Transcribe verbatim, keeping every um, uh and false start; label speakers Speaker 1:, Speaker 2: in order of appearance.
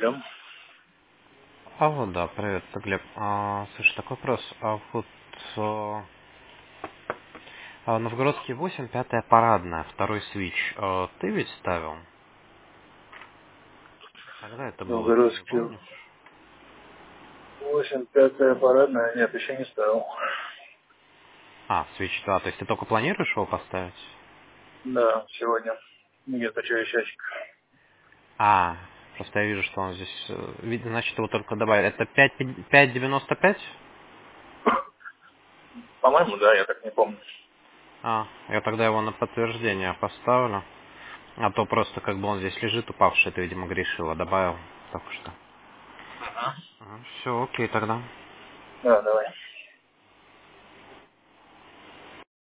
Speaker 1: ждем.
Speaker 2: А вот, да, привет, это Глеб. А, слушай, такой вопрос. А вот а, а, Новгородский восемь, пятая парадная, второй свич. А, ты ведь ставил? Когда это было, ты не
Speaker 1: Новгородский
Speaker 2: помнишь?
Speaker 1: восемь, пятая парадная. Нет, еще не ставил.
Speaker 2: А, свич два, то есть ты только планируешь его поставить?
Speaker 1: Да, сегодня. Нет, почему часик.
Speaker 2: А, просто я вижу, что он здесь, э, видно, значит, его только добавили. Это пять пять девяносто пять?
Speaker 1: По-моему, да, я так не помню.
Speaker 2: А, я тогда его на подтверждение поставлю. А то просто как бы он здесь лежит упавший, ты, видимо, грешила, добавил только что.
Speaker 1: Ага.
Speaker 2: Все, окей тогда.
Speaker 1: Да, давай.